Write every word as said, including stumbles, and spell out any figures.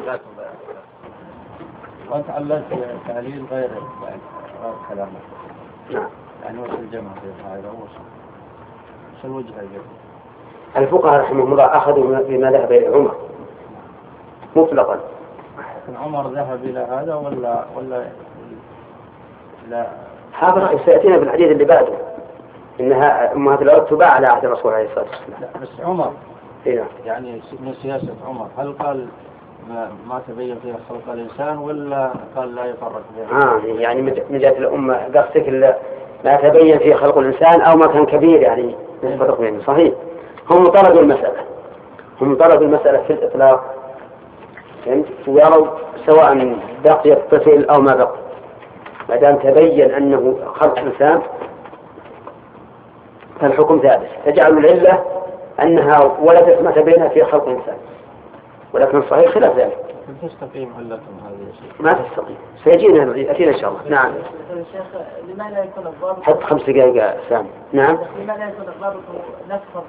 وأنت علّلت تعليل غير غير كلامك. نعم. يعني وش الجمع في هذا وش شو الوجه الجمع؟ الفقهاء رحمهم الله أخذوا بما ذهب إلى عمر مطلقا. لكن عمر ذهب إلى هذا ولا ولا لا؟ هذا رأي سيأتينا بالحديث اللي بعده إنها أمهات الأولاد تباع على عهد الرسول عليه الصلاة والسلام. لا بس عمر هنا. يعني من سياسة عمر هل قال ما, ما تبين فيها خلق الإنسان ولا قال لا يفرق بين؟ آه يعني من جهة الأمة قصدك ما تبين فيه خلق الإنسان أو ما كان كبير يعني يفرق بينه. صحيح. هم طردوا المسألة هم طردوا المسألة في الإطلاق يعني ويروا سواء بقي الطفل أو ما بقي ما دام تبين أنه خلق إنسان فالحكم ثابت. فجعلوا العلة أنها ولدت ما تبين فيه خلق إنسان ولكن الصحيح خلاف ذلك. كيف تستقيم علتهم هذه الشيء؟ ما تستقيم. سيجينا أتينا إن شاء الله. نعم. الشيخ لماذا يكون الضابط حتى خمس دقائق سامي. نعم. لماذا يكون الضابط نفس